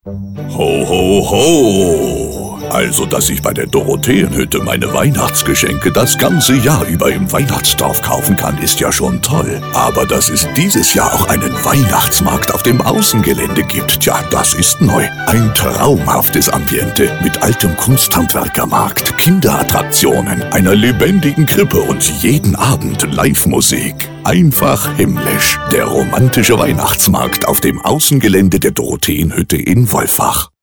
Ho, ho, ho! Also, dass ich bei der Dorotheenhütte meine Weihnachtsgeschenke das ganze Jahr über im Weihnachtsdorf kaufen kann, ist ja schon toll. Aber dass es dieses Jahr auch einen Weihnachtsmarkt auf dem Außengelände gibt, tja, das ist neu. Ein traumhaftes Ambiente mit altem Kunsthandwerkermarkt, Kinderattraktionen, einer lebendigen Krippe und jeden Abend Live-Musik. Einfach himmlisch. Der romantische Weihnachtsmarkt auf dem Außengelände der Dorotheenhütte in Wolfach.